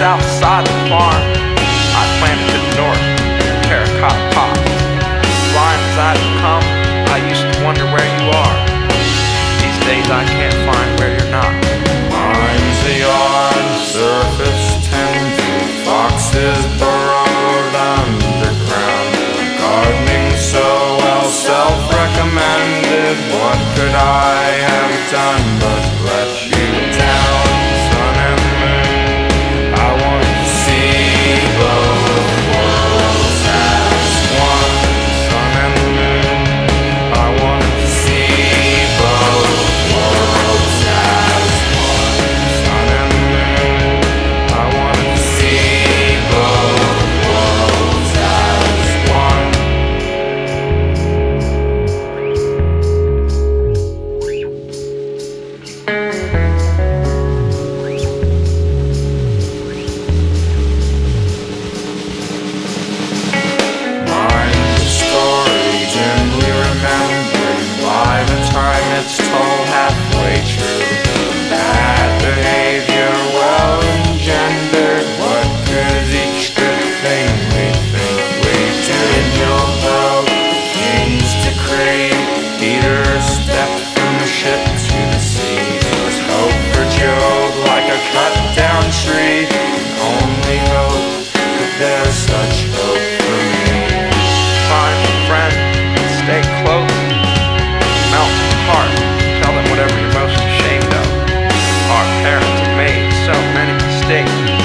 south side of the farm. I planted to the north, terracotta pots. Blind as I become, I used to wonder where you are. These days I can't find where you're not. Mine's a yard, surface tended, foxes burrowed underground. Gardening so well, self-recommended. What could I have done but let you down? Sun and moon, I want to see both worlds as one. Sun and moon, I want to see both worlds as one. Sun and moon, I want to see both worlds as one. Mine's a story dimly remembered. By the time it's told halfway true, bad behavior well engendered. What good is each good thing we think we do? Angel broke, kings decree. Peter stepped from the ship to the sea. There was hope for Job like a cut down tree. Only hope that there's such hope for me. Find a friend, stay close, melt in the heart, tell them whatever you're most ashamed of. Our parents have made so many mistakes.